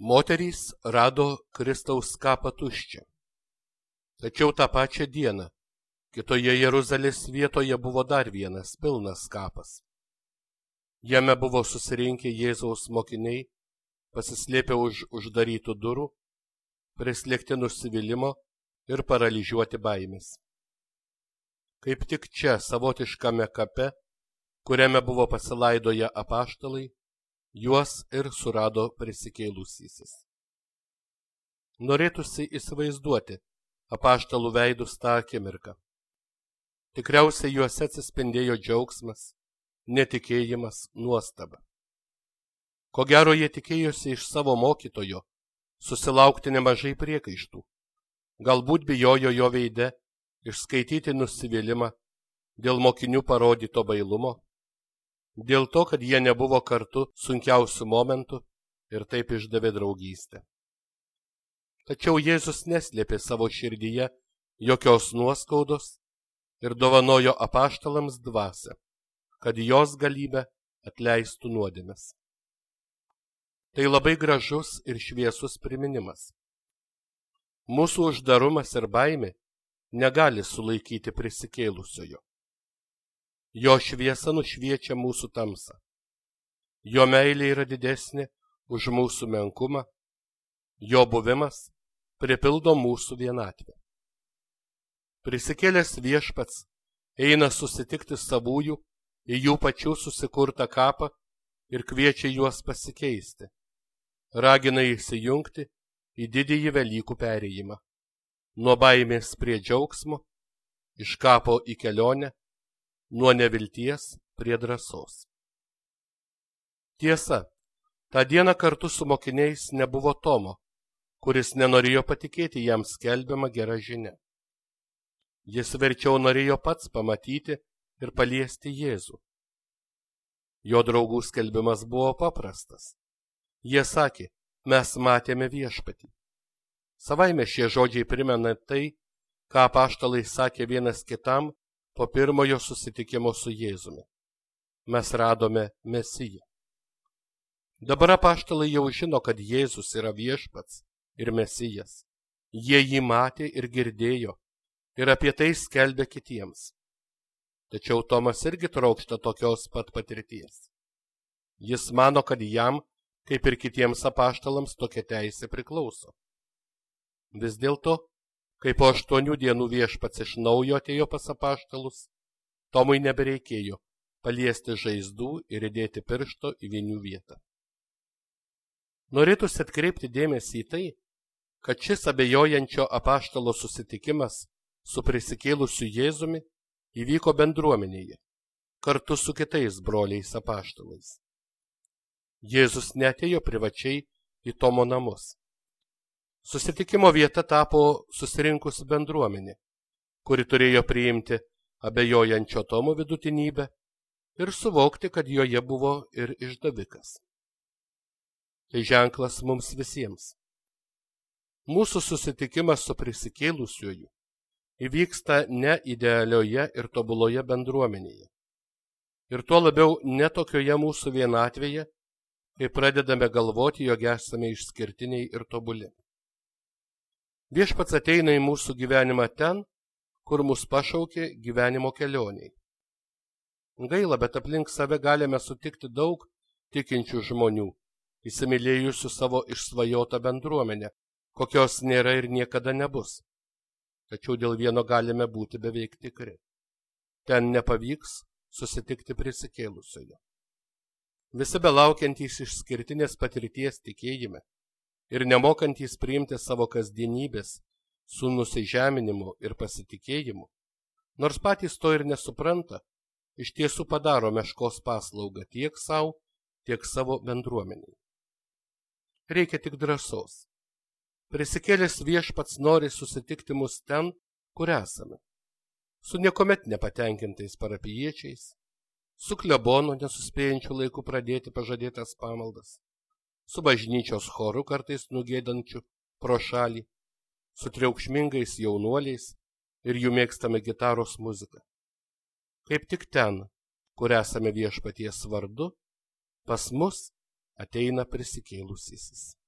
Moterys rado Kristaus kapą tuščią. Tačiau tą pačią dieną kitoje Jeruzalės vietoje buvo dar vienas pilnas kapas. Jame buvo susirinkę Jėzaus mokiniai, pasislėpę už uždarytų durų, prislėgti nusivylimo ir paralyžiuoti baimės. Kaip tik čia, savotiškame kape, kuriame buvo pasilaidoję apaštalai, juos ir surado prisikėlusysis. Norėtųsi įsivaizduoti apaštalų veidus tą akimirką. Tikriausiai juose atsispindėjo džiaugsmas, netikėjimas, nuostaba. Ko gero jie tikėjosi iš savo mokytojo susilaukti nemažai priekaištų. Galbūt bijojo jo veide išskaityti nusivylimą dėl mokinių parodyto bailumo, dėl to, kad jie nebuvo kartu sunkiausių momentų ir taip išdavė draugystę. Tačiau Jėzus neslėpė savo širdyje jokios nuoskaudos ir dovanojo apaštalams dvasią, kad jos galybė atleistų nuodėmes. Tai labai gražus ir šviesus priminimas. Mūsų uždarumas ir baimė negali sulaikyti prisikėlusiojo. Jo šviesa nušviečia mūsų tamsą. Jo meilė yra didesnė už mūsų menkumą. Jo buvimas pripildo mūsų vienatvę. Prisikėlęs Viešpats eina susitikti savųjų į jų pačių susikurtą kapą ir kviečia juos pasikeisti. Ragina įsijungti į didįjį Velykų perėjimą. Nuo baimės prie džiaugsmo, iš kapo į kelionę, nuo nevilties prie drąsos. Tiesa, tą dieną kartu su mokiniais nebuvo Tomo, kuris nenorėjo patikėti jam skelbiamą gerą žinią. Jis verčiau norėjo pats pamatyti ir paliesti Jėzų. Jo draugų skelbimas buvo paprastas. Jie sakė, mes matėme Viešpatį. Savaime šie žodžiai primena tai, ką apaštalai sakė vienas kitam po pirmojo susitikimo su Jėzumi. Mes radome Mesiją. Dabar apaštalai jau žino, kad Jėzus yra Viešpats ir Mesijas. Jie jį matė ir girdėjo ir apie tai skelbė kitiems. Tačiau Tomas irgi trokšta tokios pat patirties. Jis mano, kad jam, kaip ir kitiems apaštalams, tokia teisė priklauso. Vis dėlto, kai po 8 dienų Viešpats iš naujo atėjo pas apaštalus, Tomui nebereikėjo paliesti žaizdų ir įdėti piršto į vinių vietą. Norėtųsi atkreipti dėmesį į tai, kad šis abejojančio apaštalo susitikimas su prisikėlusiu Jėzumi įvyko bendruomenėje, kartu su kitais broliais apaštalais. Jėzus neatėjo privačiai į Tomo namus. Susitikimo vieta tapo susirinkusi bendruomenė, kuri turėjo priimti abejojančio Tomo vidutinybę ir suvokti, kad joje buvo ir išdavikas. Tai ženklas mums visiems. Mūsų susitikimas su prisikėlusiuoju įvyksta ne idealioje ir tobuloje bendruomenėje. Ir tuo labiau ne tokioje mūsų vienatvėje, kai pradedame galvoti, jog esame išskirtiniai ir tobuli. Viešpats ateina į mūsų gyvenimą ten, kur mus pašaukė gyvenimo kelioniai. Gaila, bet aplink save galime sutikti daug tikinčių žmonių, įsimylėjusių savo išsvajotą bendruomenę, kokios nėra ir niekada nebus. Tačiau dėl vieno galime būti beveik tikri. Ten nepavyks susitikti prisikėlusiojo. Visi belaukiantys išskirtinės patirties tikėjime ir nemokantys priimti savo kasdienybės su nusižeminimu ir pasitikėjimu, nors patys to ir nesupranta, iš tiesų padaro meškos paslaugą tiek savo, tiek savo bendruomeniai. Reikia tik drąsos. Prisikėlęs Viešpats nori susitikti mus ten, kur esame. Su niekuomet nepatenkintais parapijiečiais, su klebonu nesuspėjančiu laiku pradėti pažadėtas pamaldas, su bažnyčios choru kartais nugėdančiu pro šalį, su triukšmingais jaunuoliais ir jų mėgstame gitaros muziką. Kaip tik ten, kur esame Viešpaties vardu, pas mus ateina prisikėlusysis.